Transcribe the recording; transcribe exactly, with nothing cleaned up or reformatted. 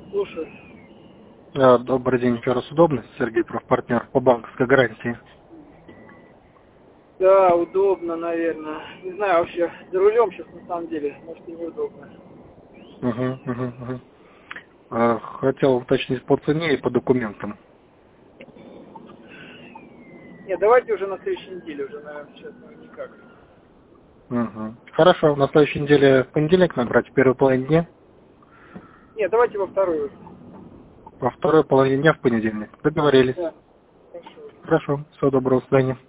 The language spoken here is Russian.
Слушаю. А, Добрый день, еще раз удобно? Сергей, профпартнер по банковской гарантии. Да, удобно, наверное. Не знаю вообще, за рулем сейчас на самом деле, может и неудобно. Угу, угу, угу. А, Хотел уточнить по цене и по документам. Не, давайте уже на следующей неделе уже, наверное, сейчас ну, никак. Угу. Хорошо, на следующей неделе в понедельник набрать, в первой половине дня, Не, давайте во вторую. во второй половине дня в понедельник. Договорились. Да, хорошо. Хорошо, всего доброго, до свидания.